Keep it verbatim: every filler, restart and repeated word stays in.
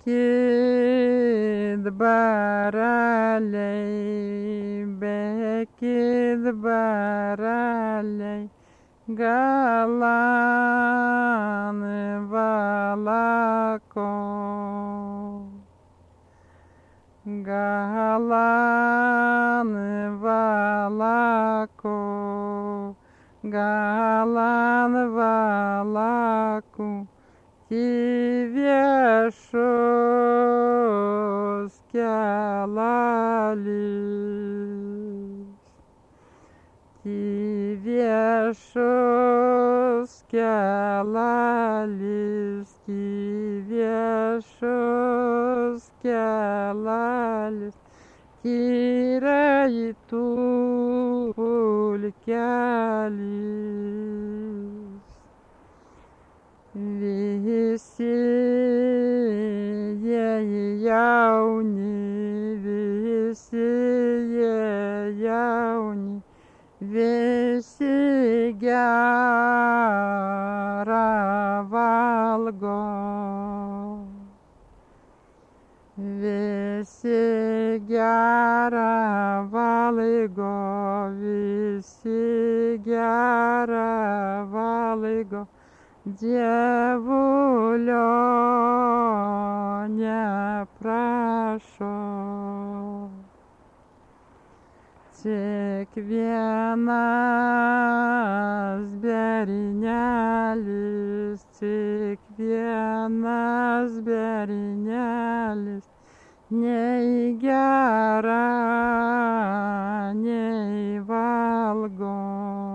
Bekid baraliai, bekid baraliai, galan valako, galan valako, galan valako, ti viešos kelalis, ti viešos kelalis, ti viešos kelalis, tyrai tu pulkelis. Visi jie jauni, visi jie jauni, visi gerą valgo, visi gerą valgo, visi gerą valgo. Dievulio neprašo, kiekvienas berinelis, kiekvienas berinelis, nei gera, nei valgo.